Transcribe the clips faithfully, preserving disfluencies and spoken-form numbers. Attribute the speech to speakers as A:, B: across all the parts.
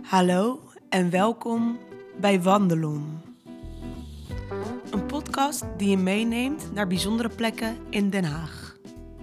A: Hallo en welkom bij Wandelon. Een podcast die je meeneemt naar bijzondere plekken in Den Haag.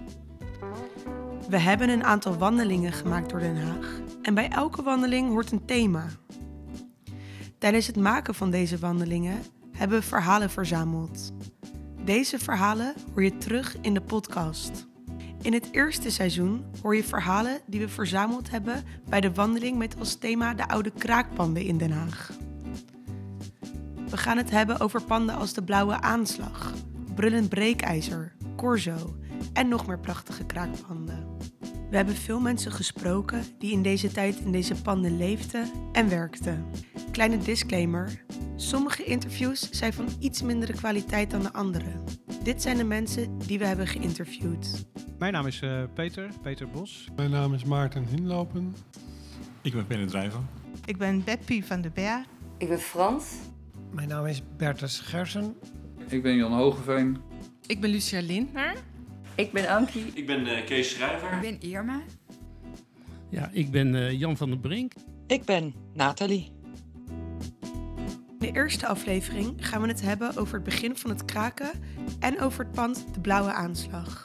A: We hebben een aantal wandelingen gemaakt door Den Haag en bij elke wandeling hoort een thema. Tijdens het maken van deze wandelingen hebben we verhalen verzameld. Deze verhalen hoor je terug in de podcast. In het eerste seizoen hoor je verhalen die we verzameld hebben bij de wandeling met als thema de oude kraakpanden in Den Haag. We gaan het hebben over panden als de Blauwe Aanslag, Brullend Breekijzer, Corso en nog meer prachtige kraakpanden. We hebben veel mensen gesproken die in deze tijd in deze panden leefden en werkten. Kleine disclaimer, sommige interviews zijn van iets mindere kwaliteit dan de andere. Dit zijn de mensen die we hebben geïnterviewd.
B: Mijn naam is uh, Peter, Peter Bos.
C: Mijn naam is Maarten Hinlopen.
D: Ik ben Penne Drijver.
E: Ik ben Beppie van der Berg.
F: Ik ben Frans.
G: Mijn naam is Bertus Gersen.
H: Ik ben Jan Hogeveen.
I: Ik ben Lucia Lindner.
F: Ik ben Ankie.
J: Ik ben uh, Kees Schrijver.
K: Ik ben Irma.
L: Ja, ik ben uh, Jan van der Brink.
M: Ik ben Nathalie.
A: In de eerste aflevering gaan we het hebben over het begin van het kraken en over het pand de Blauwe Aanslag.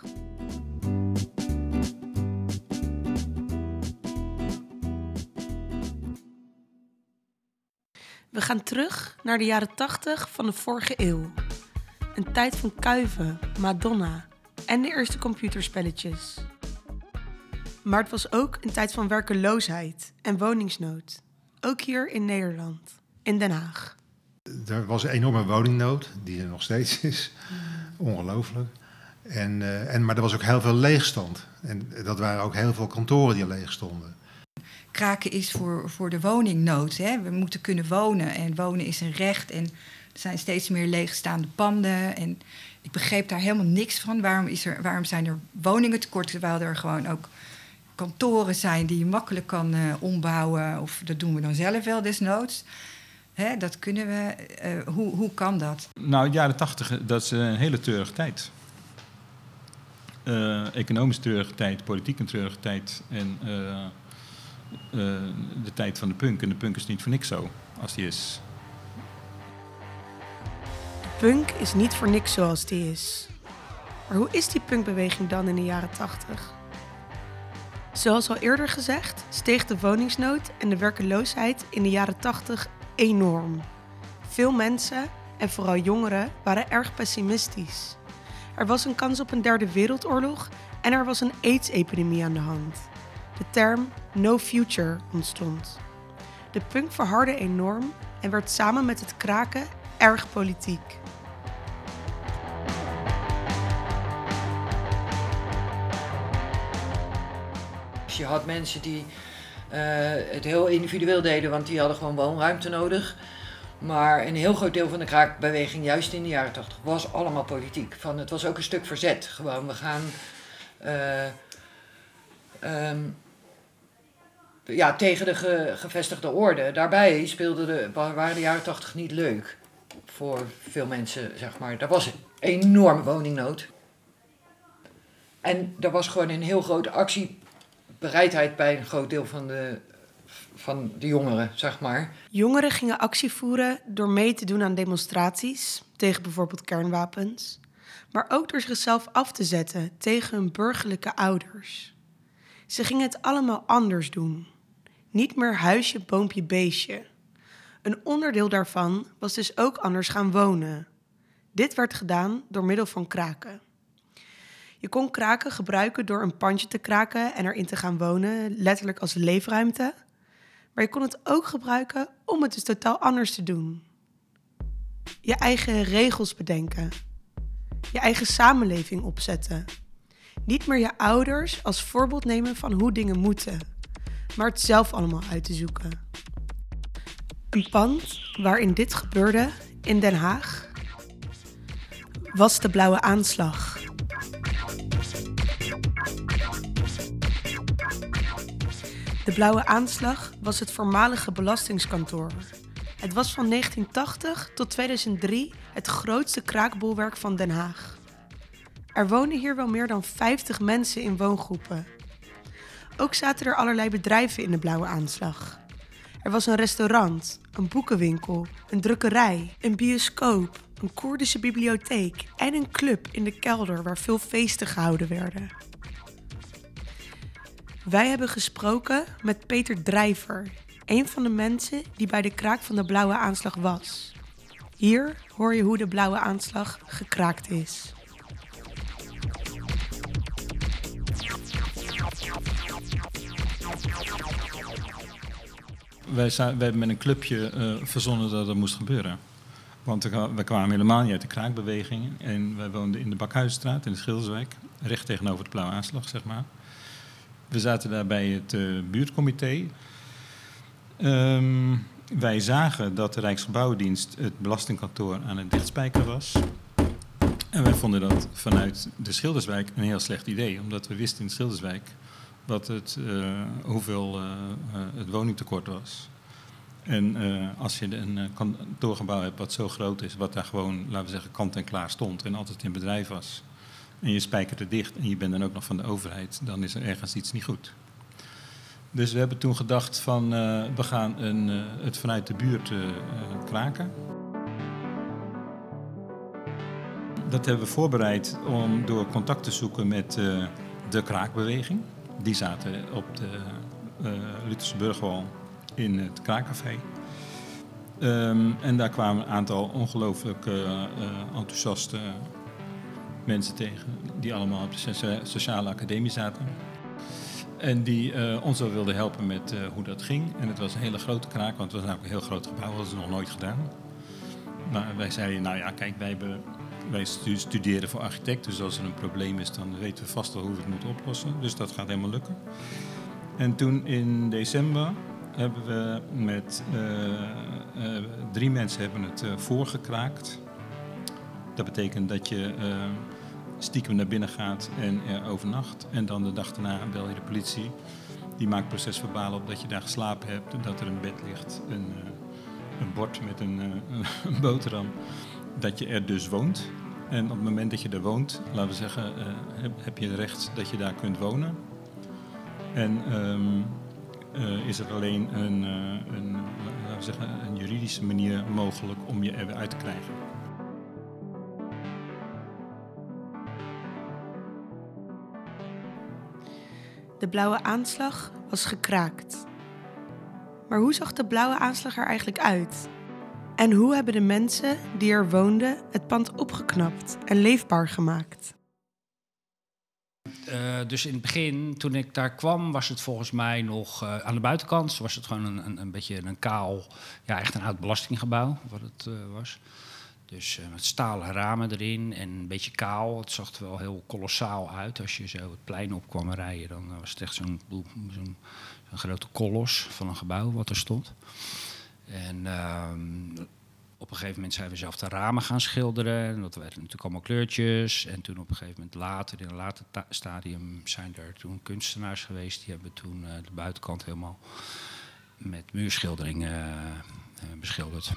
A: We gaan terug naar de jaren tachtig van de vorige eeuw. Een tijd van kuiven, Madonna en de eerste computerspelletjes. Maar het was ook een tijd van werkeloosheid en woningsnood. Ook hier in Nederland, in Den Haag.
C: Er was een enorme woningnood, die er nog steeds is. Ongelooflijk. En, uh, en, maar er was ook heel veel leegstand. En dat waren ook heel veel kantoren die leeg stonden.
K: Kraken is voor, voor de woningnood. Hè. We moeten kunnen wonen en wonen is een recht. En er zijn steeds meer leegstaande panden. En ik begreep daar helemaal niks van. Waarom, is er, waarom zijn er woningen tekort, terwijl er gewoon ook kantoren zijn die je makkelijk kan uh, ombouwen. Of dat doen we dan zelf wel desnoods. Hè, dat kunnen we. Uh, hoe, hoe kan dat?
D: Nou, de jaren tachtig, dat is een hele treurige tijd. Uh, economisch treurige tijd, politiek een treurige tijd. En uh, uh, de tijd van de punk. En de punk is niet voor niks zo, als die is.
A: De punk is niet voor niks zoals die is. Maar hoe is die punkbeweging dan in de jaren tachtig? Zoals al eerder gezegd, steeg de woningsnood en de werkeloosheid in de jaren tachtig enorm. Veel mensen, en vooral jongeren, waren erg pessimistisch. Er was een kans op een derde wereldoorlog en er was een AIDS-epidemie aan de hand. De term No Future ontstond. De punk verhardde enorm en werd samen met het kraken erg politiek.
M: Je had mensen die uh, het heel individueel deden, want die hadden gewoon woonruimte nodig. Maar een heel groot deel van de kraakbeweging, juist in de jaren tachtig, was allemaal politiek. Van, het was ook een stuk verzet. Gewoon, we gaan uh, um, ja, tegen de ge, gevestigde orde. Daarbij speelde de, waren de jaren tachtig niet leuk voor veel mensen, zeg maar. Er was een enorme woningnood. En er was gewoon een heel grote actiebereidheid bij een groot deel van de... van de jongeren, zeg maar.
A: Jongeren gingen actie voeren door mee te doen aan demonstraties tegen bijvoorbeeld kernwapens, maar ook door zichzelf af te zetten tegen hun burgerlijke ouders. Ze gingen het allemaal anders doen. Niet meer huisje, boompje, beestje. Een onderdeel daarvan was dus ook anders gaan wonen. Dit werd gedaan door middel van kraken. Je kon kraken gebruiken door een pandje te kraken en erin te gaan wonen, letterlijk als leefruimte. Maar je kon het ook gebruiken om het dus totaal anders te doen. Je eigen regels bedenken. Je eigen samenleving opzetten. Niet meer je ouders als voorbeeld nemen van hoe dingen moeten, maar het zelf allemaal uit te zoeken. Een pand waarin dit gebeurde in Den Haag was de Blauwe Aanslag. De Blauwe Aanslag was het voormalige belastingskantoor. Het was van negentien tachtig tot tweeduizend drie het grootste kraakbolwerk van Den Haag. Er wonen hier wel meer dan vijftig mensen in woongroepen. Ook zaten er allerlei bedrijven in de Blauwe Aanslag. Er was een restaurant, een boekenwinkel, een drukkerij, een bioscoop, een Koerdische bibliotheek en een club in de kelder waar veel feesten gehouden werden. Wij hebben gesproken met Peter Drijver, een van de mensen die bij de kraak van de blauwe aanslag was. Hier hoor je hoe de blauwe aanslag gekraakt is.
D: Wij, wij hebben met een clubje uh, verzonnen dat dat moest gebeuren. Want we, we kwamen helemaal niet uit de kraakbeweging. En wij woonden in de Bakhuisstraat in de Schilderswijk. Recht tegenover de blauwe aanslag, zeg maar. We zaten daar bij het uh, buurtcomité. Um, wij zagen dat de Rijksgebouwendienst het belastingkantoor aan het dichtspijkeren was. En wij vonden dat vanuit de Schilderswijk een heel slecht idee. Omdat we wisten in Schilderswijk wat het, uh, hoeveel uh, uh, het woningtekort was. En uh, als je een uh, kantoorgebouw hebt wat zo groot is, wat daar gewoon, laten we zeggen, kant en klaar stond en altijd in bedrijf was, en je spijkert het dicht en je bent dan ook nog van de overheid, dan is er ergens iets niet goed. Dus we hebben toen gedacht van, uh, we gaan een, uh, het vanuit de buurt uh, uh, kraken. Dat hebben we voorbereid om door contact te zoeken met uh, de kraakbeweging. Die zaten op de uh, Lutherse Burgwal in het kraakcafé. Um, en daar kwamen een aantal ongelooflijk uh, uh, enthousiaste mensen tegen, die allemaal op de sociale academie zaten. En die uh, ons wel wilden helpen met uh, hoe dat ging. En het was een hele grote kraak, want het was namelijk een heel groot gebouw, dat hadden ze nog nooit gedaan. Maar wij zeiden, nou ja, kijk, wij, hebben, wij studeren voor architect, dus als er een probleem is, dan weten we vast wel hoe we het moeten oplossen. Dus dat gaat helemaal lukken. En toen in december hebben we met uh, uh, drie mensen hebben het uh, voorgekraakt. Dat betekent dat je uh, stiekem naar binnen gaat en er overnacht. En dan de dag daarna bel je de politie. Die maakt procesverbaal op dat je daar geslapen hebt. Dat er een bed ligt, een, uh, een bord met een, uh, een boterham. Dat je er dus woont. En op het moment dat je er woont, laten we zeggen, uh, heb, heb je het recht dat je daar kunt wonen. En um, uh, is er alleen een, uh, een, laten we zeggen, een juridische manier mogelijk om je er weer uit te krijgen.
A: De blauwe aanslag was gekraakt. Maar hoe zag de blauwe aanslag er eigenlijk uit? En hoe hebben de mensen die er woonden het pand opgeknapt en leefbaar gemaakt?
J: Uh, dus in het begin, toen ik daar kwam, was het volgens mij nog uh, aan de buitenkant. Was het gewoon een, een, een beetje een kaal, ja, echt een oud belastinggebouw, wat het uh, was. Dus uh, met stalen ramen erin en een beetje kaal. Het zag er wel heel kolossaal uit. Als je zo het plein op kwam rijden, dan was het echt zo'n zo'n zo'n grote kolos van een gebouw wat er stond. En uh, op een gegeven moment zijn we zelf de ramen gaan schilderen. En dat werden natuurlijk allemaal kleurtjes. En toen op een gegeven moment later, in een later stadium, zijn er toen kunstenaars geweest. Die hebben toen uh, de buitenkant helemaal met muurschilderingen uh, uh, beschilderd.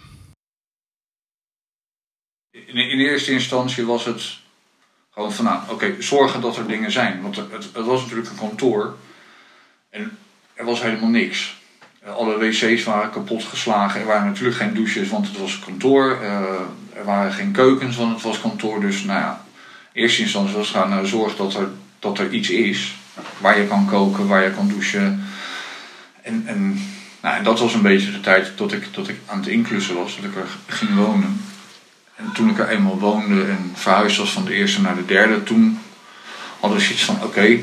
H: In, in eerste instantie was het gewoon van, nou, oké, okay, zorgen dat er dingen zijn. Want het, het was natuurlijk een kantoor en er was helemaal niks. Alle wc's waren kapot geslagen. Er waren natuurlijk geen douches, want het was een kantoor. Uh, er waren geen keukens, want het was kantoor. Dus nou ja, in eerste instantie was het gaan uh, zorgen dat er, dat er iets is. Waar je kan koken, waar je kan douchen. En, en, nou, en dat was een beetje de tijd dat ik, dat ik aan het inklussen was, dat ik er ging wonen. En toen ik er eenmaal woonde en verhuisd was van de eerste naar de derde, toen hadden we zoiets van, oké, okay,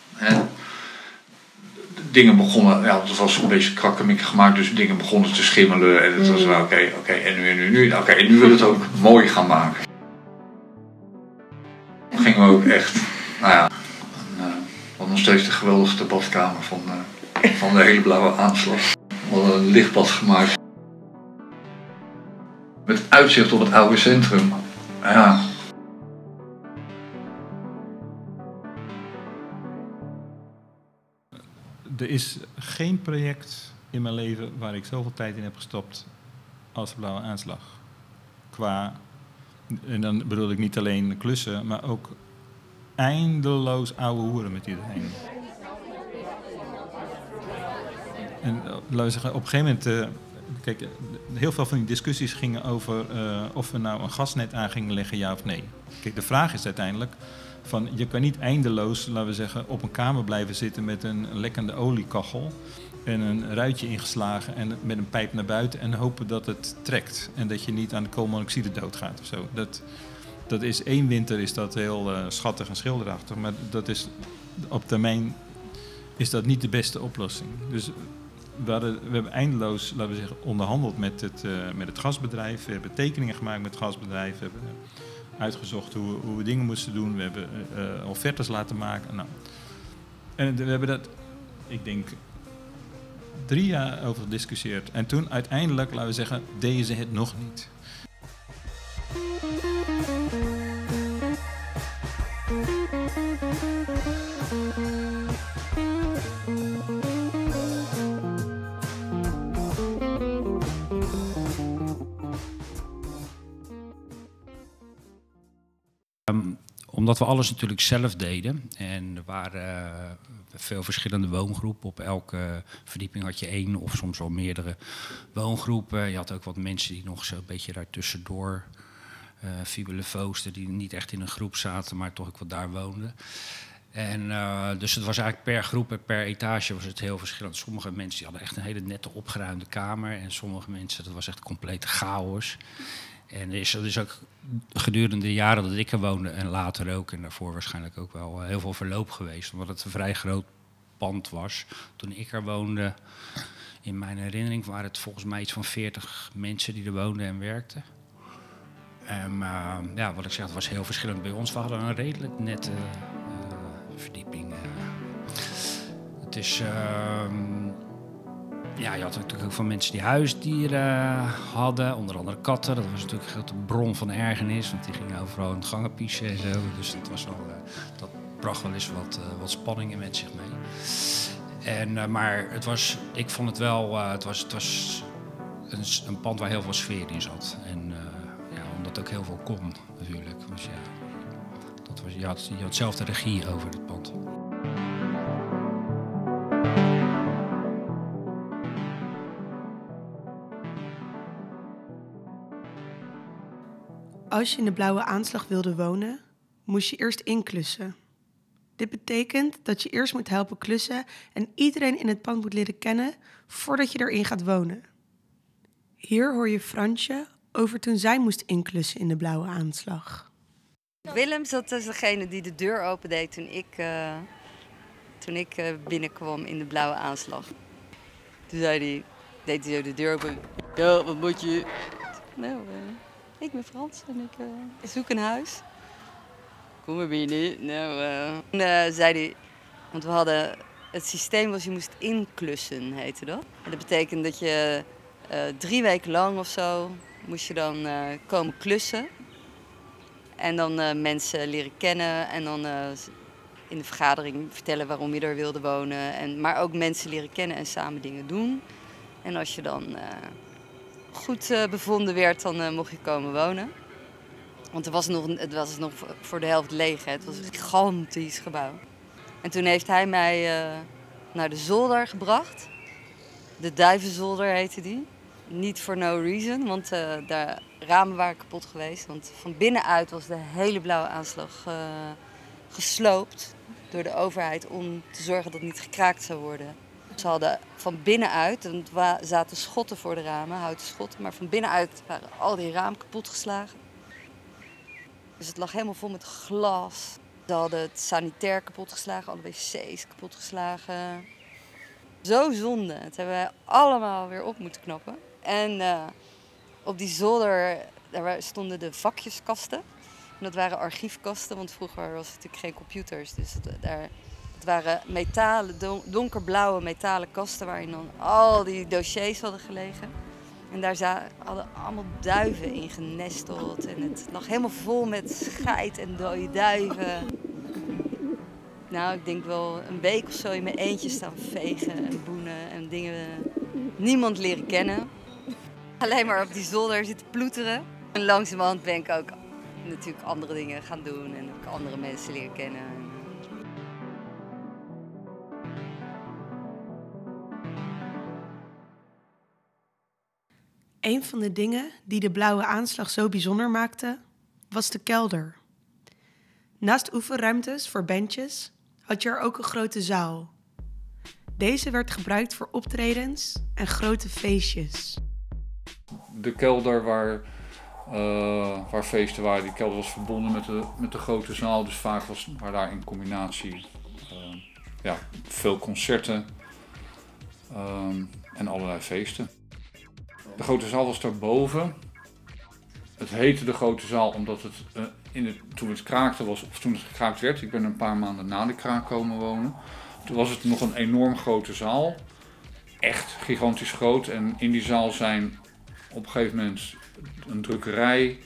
H: dingen begonnen, ja, het was een beetje krakkemikkig gemaakt, dus dingen begonnen te schimmelen. En het was wel, oké, okay, oké, okay, en nu, en nu, nu. Oké, okay, en nu wil het ook mooi gaan maken. Dan gingen we ook echt, nou ja, een, uh, wat nog steeds de geweldigste badkamer van, uh, van de hele blauwe aanslag. We hadden een lichtbad gemaakt. Met uitzicht op het oude centrum. Ja.
D: Er is geen project in mijn leven waar ik zoveel tijd in heb gestopt als de blauwe aanslag. Qua, en dan bedoel ik niet alleen klussen, maar ook eindeloos ouwe hoeren met iedereen. en laten we zeggen, op een gegeven moment... Uh, kijk, uh, heel veel van die discussies gingen over uh, of we nou een gasnet aan gingen leggen, ja of nee. Kijk, de vraag is uiteindelijk... van je kan niet eindeloos, laten we zeggen, op een kamer blijven zitten met een lekkende oliekachel en een ruitje ingeslagen en met een pijp naar buiten en hopen dat het trekt en dat je niet aan de koolmonoxide doodgaat of zo. Dat, dat is één winter is dat heel uh, schattig en schilderachtig, maar dat is op termijn is dat niet de beste oplossing. Dus we, hadden, we hebben eindeloos, laten we zeggen, onderhandeld met het, uh, met het gasbedrijf. We hebben tekeningen gemaakt met het gasbedrijf. We hebben uitgezocht hoe, hoe we dingen moesten doen. We hebben uh, offertes laten maken. Nou. En we hebben dat, ik denk, drie jaar over gediscussieerd. En toen uiteindelijk, laten we zeggen, deden ze het nog niet.
J: Um, omdat we alles natuurlijk zelf deden en er waren uh, veel verschillende woongroepen. Op elke verdieping had je één of soms wel meerdere woongroepen. Je had ook wat mensen die nog zo'n beetje daartussendoor uh, fibelefoosten, die niet echt in een groep zaten, maar toch ook wat daar woonden. En uh, dus het was eigenlijk per groep en per etage was het heel verschillend. Sommige mensen die hadden echt een hele nette opgeruimde kamer en sommige mensen, dat was echt complete chaos. En er is, er is ook gedurende de jaren dat ik er woonde en later ook, en daarvoor waarschijnlijk ook wel heel veel verloop geweest, omdat het een vrij groot pand was. Toen ik er woonde, in mijn herinnering waren het volgens mij iets van veertig mensen die er woonden en werkten. En uh, ja, wat ik zeg, het was heel verschillend bij ons. We hadden een redelijk nette uh, verdieping. Uh, het is... Uh, Ja, je had natuurlijk ook van mensen die huisdieren hadden, onder andere katten. Dat was natuurlijk een grote bron van ergernis, want die gingen overal in het gangen piezen en zo. Dus dat, was wel, uh, dat bracht wel eens wat, uh, wat spanningen met zich mee. En, uh, maar het was, ik vond het wel, uh, het was, het was een, een pand waar heel veel sfeer in zat. En uh, ja, omdat ook heel veel kon natuurlijk. Dus ja, dat was, je, had, je had zelf de regie over het pand.
A: Als je in de blauwe aanslag wilde wonen, moest je eerst inklussen. Dit betekent dat je eerst moet helpen klussen en iedereen in het pand moet leren kennen voordat je erin gaat wonen. Hier hoor je Fransje over toen zij moest inklussen in de blauwe aanslag.
F: Willem zat als degene die de deur opendeed toen ik, uh, toen ik uh, binnenkwam in de blauwe aanslag. Toen zei hij, deed hij zo de deur open. Ja, wat moet je? Nou, uh, ik ben Frans en ik uh, zoek een huis. Kom maar binnen. Nou, uh. En uh, zei hij, want we hadden, het systeem was je moest inklussen, heette dat. En dat betekent dat je uh, drie weken lang of zo moest je dan uh, komen klussen. En dan uh, mensen leren kennen en dan uh, in de vergadering vertellen waarom je er wilde wonen. En, maar ook mensen leren kennen en samen dingen doen. En als je dan uh, goed uh, bevonden werd, dan uh, mocht je komen wonen. Want het was nog, het was nog voor de helft leeg, hè. Het was een gigantisch gebouw. En toen heeft hij mij uh, naar de zolder gebracht. De Duivenzolder heette die. Niet for no reason, want uh, de ramen waren kapot geweest. Want van binnenuit was de hele blauwe aanslag uh, gesloopt door de overheid om te zorgen dat het niet gekraakt zou worden. Ze hadden van binnenuit, er zaten schotten voor de ramen, houten schotten, maar van binnenuit waren al die ramen kapot geslagen. Dus het lag helemaal vol met glas. Ze hadden het sanitair kapotgeslagen, alle wc's kapotgeslagen. Zo zonde. Dat hebben wij allemaal weer op moeten knappen. En uh, op die zolder daar stonden de vakjeskasten. En dat waren archiefkasten, want vroeger was het natuurlijk geen computers. Dus het, daar, het waren metalen, don, donkerblauwe metalen kasten waarin dan al die dossiers hadden gelegen. En daar za- hadden allemaal duiven in genesteld. En het lag helemaal vol met scheid en dode duiven. Nou, ik denk wel een week of zo in mijn eentje staan vegen en boenen en dingen. Niemand leren kennen. Alleen maar op die zolder zitten ploeteren. En langzamerhand ben ik ook natuurlijk andere dingen gaan doen en ook andere mensen leren kennen.
A: Een van de dingen die de blauwe aanslag zo bijzonder maakte, was de kelder. Naast oefenruimtes voor bandjes had je er ook een grote zaal. Deze werd gebruikt voor optredens en grote feestjes.
H: De kelder waar, uh, waar feesten waren, die kelder was verbonden met de, met de grote zaal. Dus vaak was waar daar in combinatie uh, ja, veel concerten uh, en allerlei feesten. De grote zaal was daarboven. Het heette de grote zaal omdat het uh, in het, toen het kraakte was, of toen het gekraakt werd, ik ben een paar maanden na de kraak komen wonen. Toen was het nog een enorm grote zaal. Echt gigantisch groot. En in die zaal zijn op een gegeven moment een drukkerij,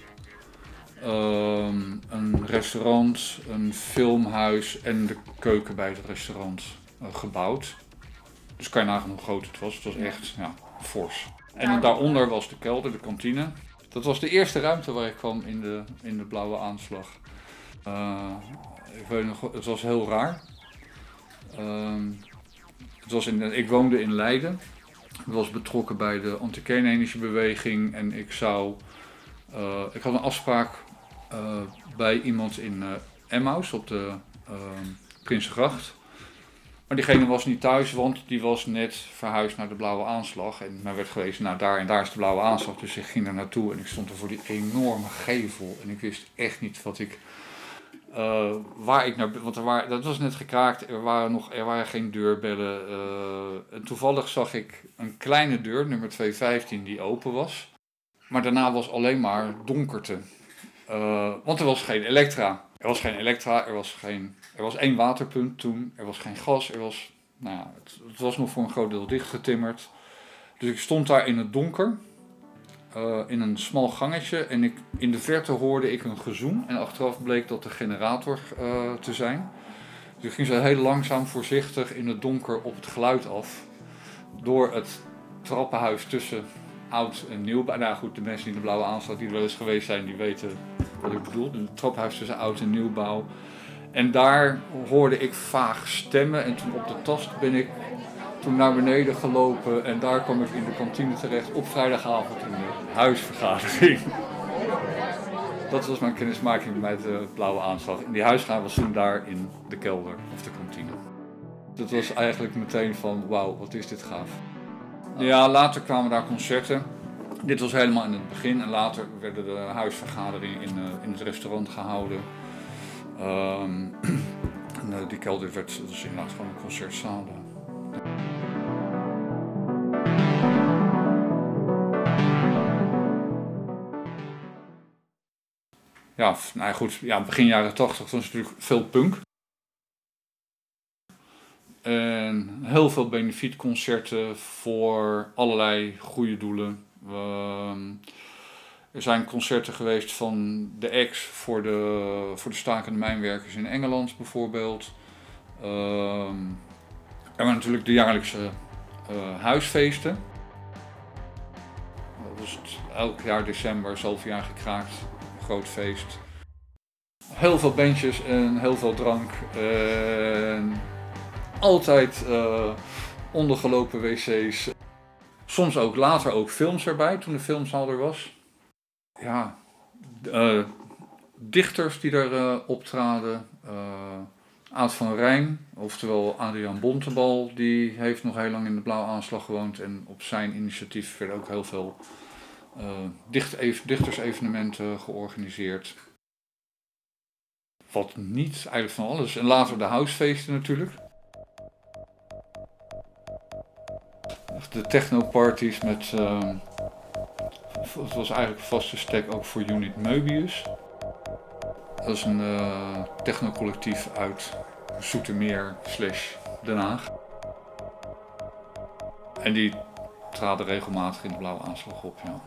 H: um, een restaurant, een filmhuis en de keuken bij het restaurant uh, gebouwd. Dus kan je nagaan hoe groot het was. Het was echt ja, fors. En daaronder was de kelder, de kantine. Dat was de eerste ruimte waar ik kwam in de, in de blauwe aanslag. Uh, ik weet nog, het was heel raar. Uh, het was in, ik woonde in Leiden. Ik was betrokken bij de anti-kernenergiebeweging en ik zou... Uh, ik had een afspraak uh, bij iemand in uh, Emmaus op de uh, Prinsengracht. Maar diegene was niet thuis, want die was net verhuisd naar de blauwe aanslag. En mij werd gewezen, nou daar en daar is de blauwe aanslag. Dus ik ging daar naartoe en ik stond er voor die enorme gevel. En ik wist echt niet wat ik... Uh, waar ik naar... Want er waren, dat was net gekraakt, er waren, nog, er waren geen deurbellen. Uh, en toevallig zag ik een kleine deur, nummer tweehonderdvijftien, die open was. Maar daarna was alleen maar donkerte. Uh, want er was geen elektra. Er was geen elektra, er was geen... Er was één waterpunt toen, er was geen gas, er was, nou ja, het, het was nog voor een groot deel dichtgetimmerd. Dus ik stond daar in het donker, uh, in een smal gangetje en ik, in de verte hoorde ik een gezoem en achteraf bleek dat de generator uh, te zijn. Dus ik ging zo heel langzaam, voorzichtig in het donker op het geluid af, door het trappenhuis tussen oud en nieuw. Nou goed, de mensen die in de blauwe aanslag die er wel eens geweest zijn, die weten wat ik bedoel. Het trappenhuis tussen oud en nieuwbouw. En daar hoorde ik vaag stemmen en toen op de tast ben ik toen naar beneden gelopen en daar kwam ik in de kantine terecht op vrijdagavond in de huisvergadering. Dat was mijn kennismaking met de blauwe aanslag. En die huisvergadering was toen daar in de kelder of de kantine. Dat was eigenlijk meteen van wauw, wat is dit gaaf. Ja, later kwamen daar concerten. Dit was helemaal in het begin en later werden de huisvergaderingen in, uh, in het restaurant gehouden. Um, en, uh, die kelder werd dat was inderdaad gewoon een concertzaal. Ja, nou ja, goed, ja, begin jaren tachtig was natuurlijk veel punk. En heel veel benefietconcerten voor allerlei goede doelen. Um, Er zijn concerten geweest van de Ex voor de, voor de stakende mijnwerkers in Engeland bijvoorbeeld. Um, er waren natuurlijk de jaarlijkse uh, huisfeesten. Dat was het, elk jaar december, zoveel jaar gekraakt, groot feest. Heel veel bandjes en heel veel drank. En altijd uh, ondergelopen wc's. Soms ook later ook films erbij, toen de filmzaal er was. Ja, uh, dichters die er uh, optraden. Uh, Aad van Rijn, oftewel Adriaan Bontebal, die heeft nog heel lang in de blauwe aanslag gewoond. En op zijn initiatief werden ook heel veel uh, dicht, dichterevenementen georganiseerd. Wat niet, eigenlijk van alles. En later de housefeesten natuurlijk. De technoparties met... Uh, Het was eigenlijk een vaste stek ook voor Unit Möbius. Dat is een uh, technocollectief uit Zoetermeer slash Den Haag. En die traden regelmatig in de blauwe aanslag op, ja.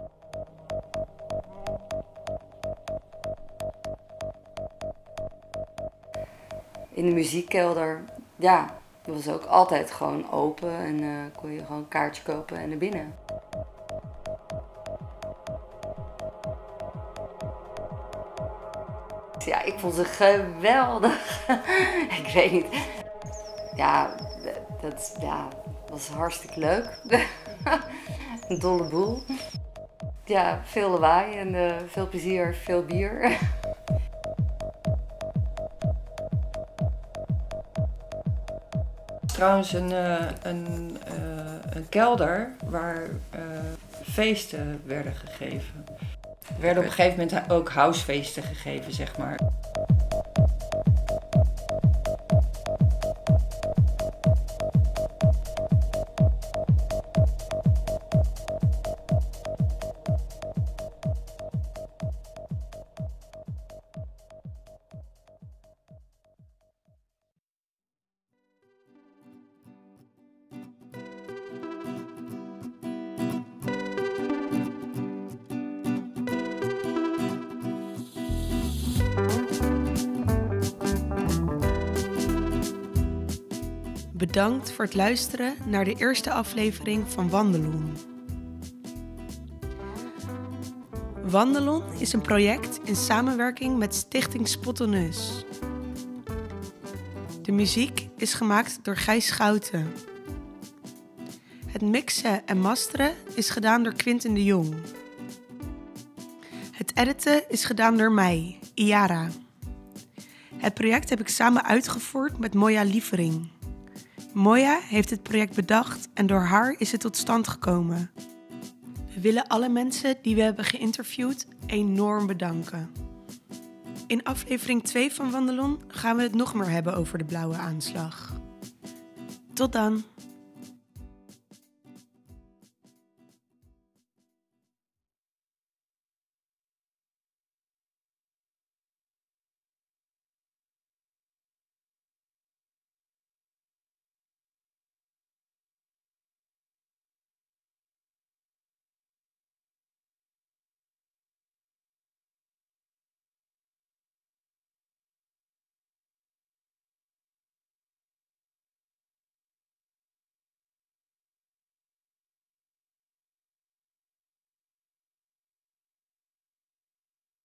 F: In de muziekkelder, ja, dat was ook altijd gewoon open en uh, kon je gewoon een kaartje kopen en naar binnen. Ja, ik vond ze geweldig. Ik weet niet. Ja, dat ja, was hartstikke leuk. Een dolle boel. Ja, veel lawaai en uh, veel plezier, veel bier.
N: Trouwens een, uh, een, uh, een kelder waar uh, feesten werden gegeven. Er werden op een gegeven moment ook housefeesten gegeven, zeg maar.
A: Bedankt voor het luisteren naar de eerste aflevering van Wandelon. Wandelon is een project in samenwerking met Stichting Spottonus. De muziek is gemaakt door Gijs Schouten. Het mixen en masteren is gedaan door Quinten de Jong. Het editen is gedaan door mij, Iara. Het project heb ik samen uitgevoerd met Moya Lievering. Moya heeft het project bedacht en door haar is het tot stand gekomen. We willen alle mensen die we hebben geïnterviewd enorm bedanken. In aflevering twee van Wandelon gaan we het nog meer hebben over de blauwe aanslag. Tot dan!